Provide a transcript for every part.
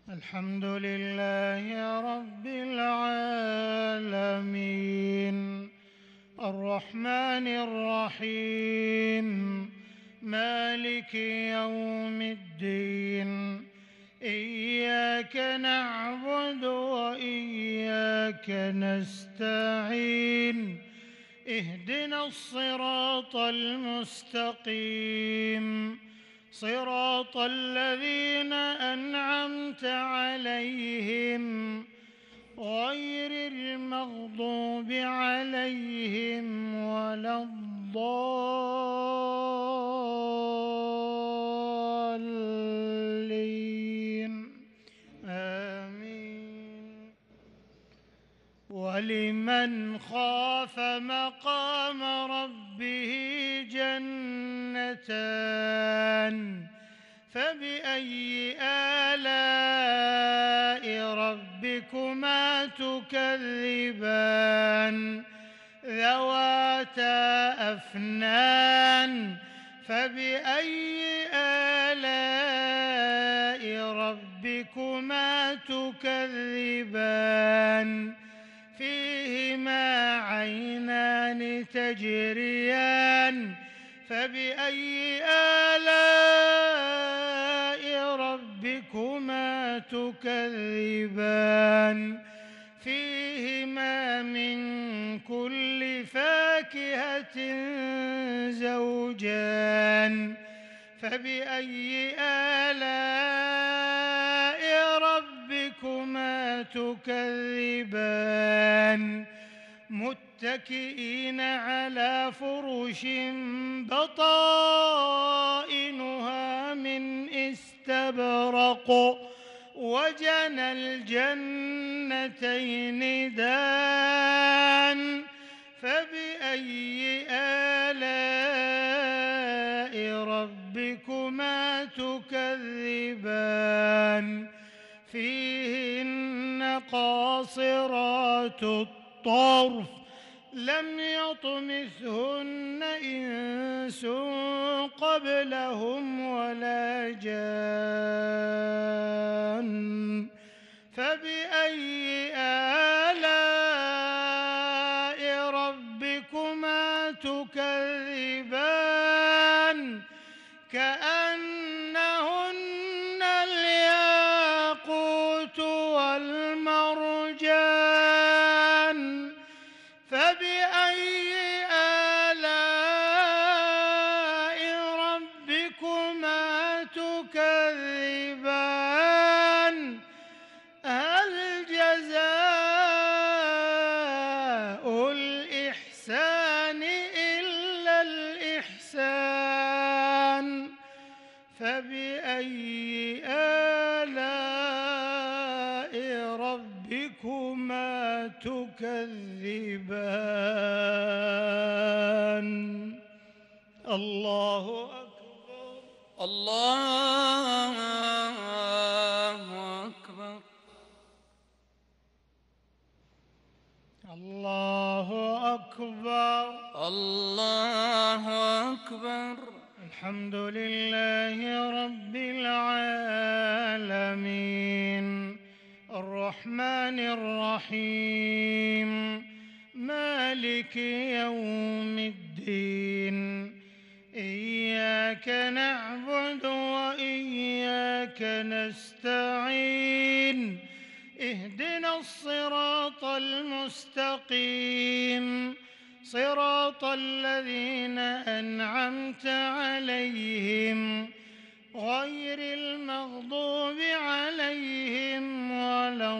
الحمد لله رب العالمين الرحمن الرحيم مالك يوم الدين إياك نعبد وإياك نستعين اهدنا الصراط المستقيم صراط الذين أنعمت عليهم غير المغضوب عليهم ولا الضالين آمين. ولمن خاف مقام ربه جنتان فبأي آلاء ربكما تكذبان ذواتا أفنان فبأي آلاء ربكما تكذبان فيهما عينان تجريان فبأي آلاء ربكما تكذبان فيهما من كل فاكهة زوجان فبأي آلاء ربكما تكذبان متكئين على فرش بطائنها من استبرق وجنى الجنتين دان فبأي آلاء ربكما تكذبان فيهن قاصرات الطرف لم يطمثهن إنس قبلهم ولا جان فبأي آلاء ربكما تكذبان كأنهن الياقوت والمرجان فبأي آلاء ربكما تكذبان هل جزاء الإحسان إلا الإحسان فبأي آلاء ربكما تكذبان الله أكبر الله أكبر الله أكبر الله أكبر الحمد لله رب العالمين الرحمن الرحيم مالك يوم الدين إياك نعبد وإياك نستعين اهدنا الصراط المستقيم صراط الذين أنعمت عليهم غير المغضوب عليهم ولا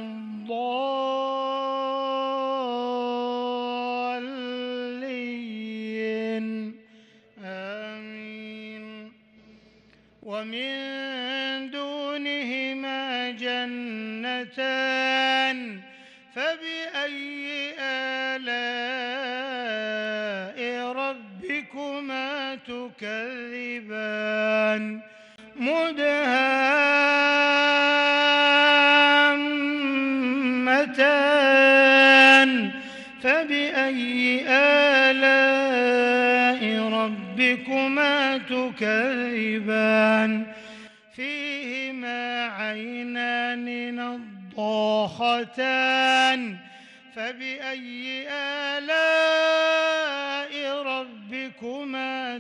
الضالين آمين. ومن دونهما جنتان فبأي آلاء ربكما تكذبان مدهامتان فبأي آلاء ربكما تكذبان في فيهما عينان نضاختان فبأي آلاء ربكما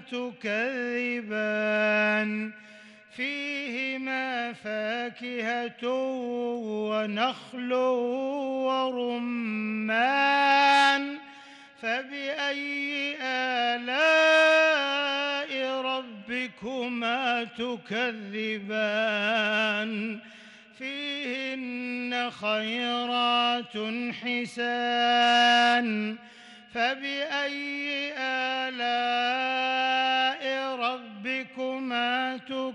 تكذبان فيهما فاكهة ونخل ورمان فبأي آلاء ربكما تكذبان فيهن خيرات حسان فبأي آلاء ربكما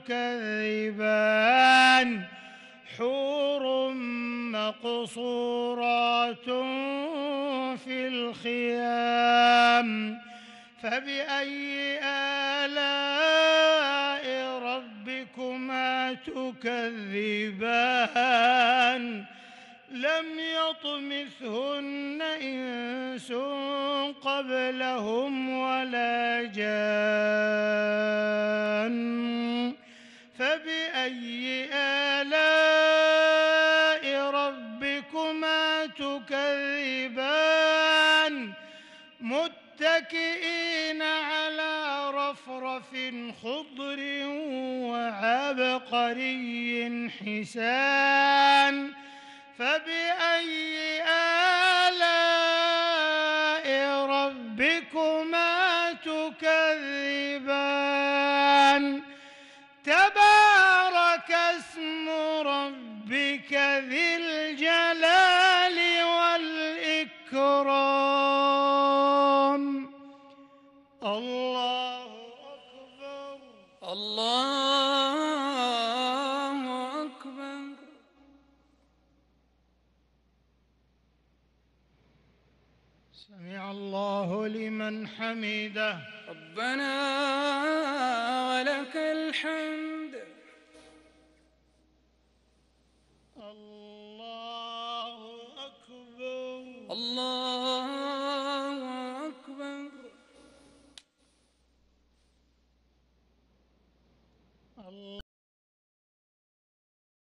تكذبان حور مقصورات في الخيام فبأي آلاء ربكما تكذبان لم يطمثهن إنس قبلهم ولا جان فبأي آلاء ربكما تكذبان متكئين على رفرف خضر وعبقري حسان فبأي آلاء ربكما تكذبان تبارك اسم ربك ذي الجلال والإكرام الله أكبر الله أكبر. سمع الله لمن حمده ربنا ولك الحمد. الله